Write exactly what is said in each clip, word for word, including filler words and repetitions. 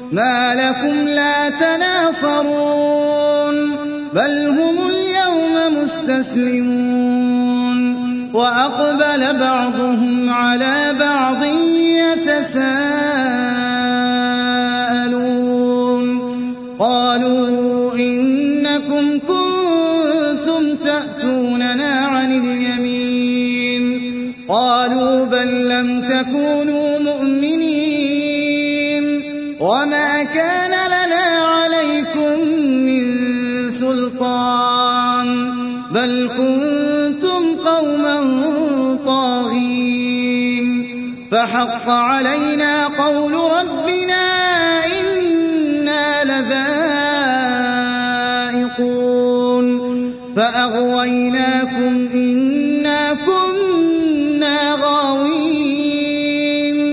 مَا لَكُمْ لَا تَنَاصَرُونَ بَلْ هُمُ الْيَوْمَ مُسْتَسْلِمُونَ وَأَقْبَلَ بَعْضُهُمْ عَلَىٰ بَعْضٍ يَتَسَاءَلُونَ قَالُوا إِنَّكُمْ كُنتُمْ تَأْتُونَنَا عَنِ الْيَمِينِ قَالُوا بَل لَّمْ تَكُونُوا مُؤْمِنِينَ وَمَا كَانَ لَنَا عَلَيْكُم مِّن سُلْطَانٍ بَلْ كُنتُمْ قَوْمًا طَاغِينَ فَحَقَّ عَلَيْنَا قَوْلُ رَبِّنَا إِنَّا لَذَائِقُونَ فَأَغْوَيْنَاكُمْ إِنَّا كُنَّا غَاوِينَ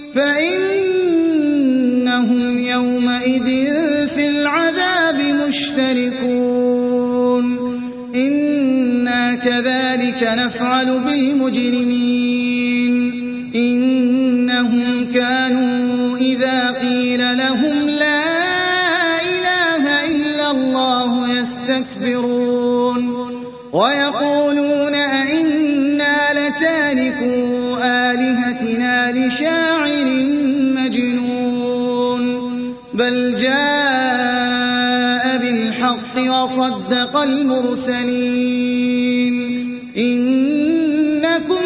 فَإِنَّهُمْ يَوْمَئِذٍ فِي الْعَذَابِ مُشْتَرِكُونَ إِنَّا كَذَٰلِكَ نَفْعَلُ بِالْمُجْرِمِينَ إِنَّهُمْ كَانُوا إِذَا قِيلَ لَهُمْ لَا إِلَٰهَ إِلَّا اللَّهُ يَسْتَكْبِرُونَ وَيَقُولُونَ أَئِنَّا لَتَارِكُو آلِهَتِنَا لِشَاعِرٍ مَّجْنُونٍ بَلْ جَاءَ بِالْحَقِّ وَصَدَّقَ الْمُرْسَلِينَ إِنَّكُمْ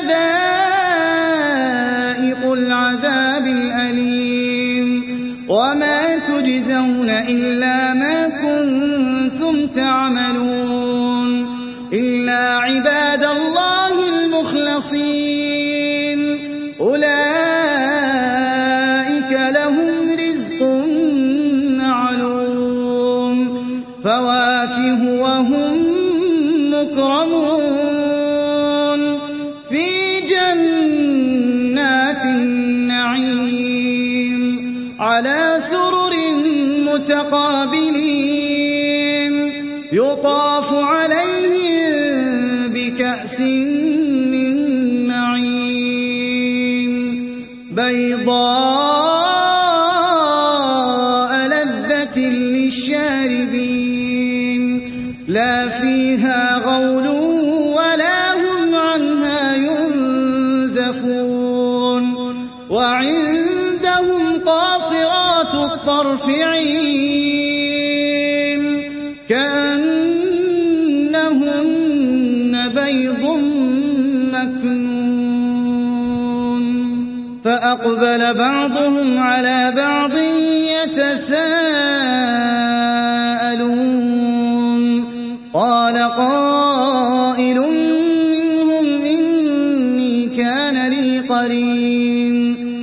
لَذَائِقُو الْعَذَابِ الْأَلِيمِ وَمَا تُجْزَوْنَ إِلَّا مَا كُنتُمْ تَعْمَلُونَ إِلَّا عِبَادَ اللَّهِ الْمُخْلَصِينَ أُولَٰئِكَ لَهُمْ رِزْقٌ مَّعْلُومٌ فَوَاكِهُ وَهُم مُّكْرَمُونَ فِي جَنَّاتِ النَّعِيمِ عَلَىٰ سُرُرٍ مُّتَقَابِلِينَ يُطَافُ عَلَيْهِم بِكَأْسٍ مِّن مَّعِينٍ بَيْضَاءَ لَذَّةٍ لِّلشَّارِبِينَ لَا فِيهَا غَوْلٌ وَلَا هُمْ عَنْهَا يُنزَفُونَ وَعِندَهُمْ قَاصِرَاتُ الطَّرْفِ عِينٌ كَأَنَّهُنَّ بَيْضٌ مَّكْنُونٌ فَأَقْبَلَ بَعْضُهُمْ عَلَىٰ بَعْضٍ يَتَسَاءَلُونَ قَالَ قَائِلٌ مِّنْهُمْ إِنِّي كَانَ لِي قَرِينٌ